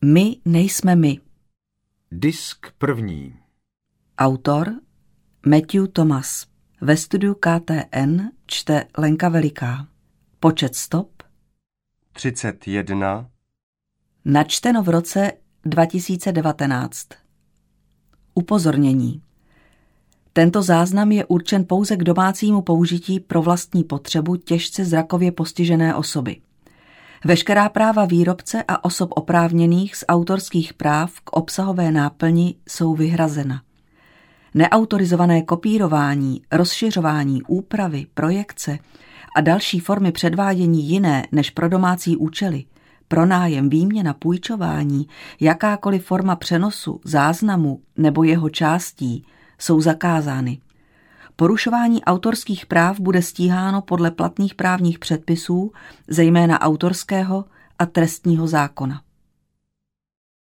My nejsme my. Disk první. Autor Matthew Thomas. Ve studiu KTN čte Lenka Veliká. Počet stop 31. Načteno v roce 2019. Upozornění. Tento záznam je určen pouze k domácímu použití pro vlastní potřebu těžce zrakově postižené osoby. Veškerá práva výrobce a osob oprávněných z autorských práv k obsahové náplni jsou vyhrazena. Neautorizované kopírování, rozšiřování, úpravy, projekce a další formy předvádění jiné než pro domácí účely, pronájem, výměna, půjčování, jakákoliv forma přenosu, záznamu nebo jeho částí jsou zakázány. Porušování autorských práv bude stíháno podle platných právních předpisů, zejména autorského a trestního zákona.